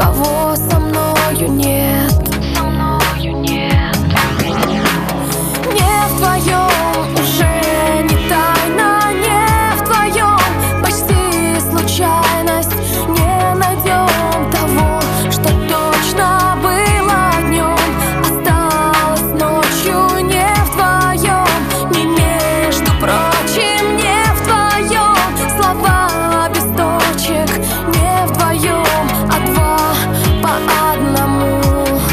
того со мною нет. Не вдвоем, уже не тайна, не вдвоем, почти случайность. Не найдем того, что точно было днем, осталось ночью. Не вдвоем, не между прочим, не вдвоем, слова без точек. Не вдвоем, а два по одному.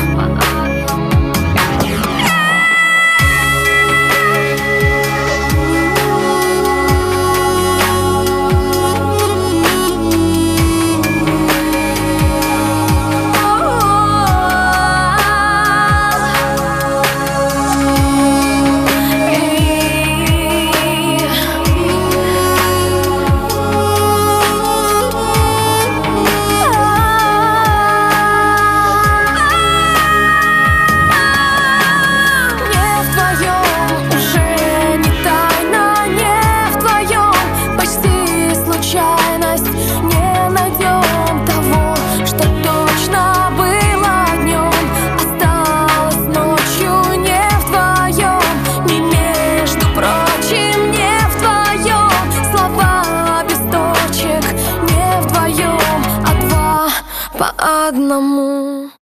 Не найдем того, что точно было днем, осталось ночью. Не вдвоем, не между прочим, не вдвоем, слова без точек. Не вдвоем, а два по одному.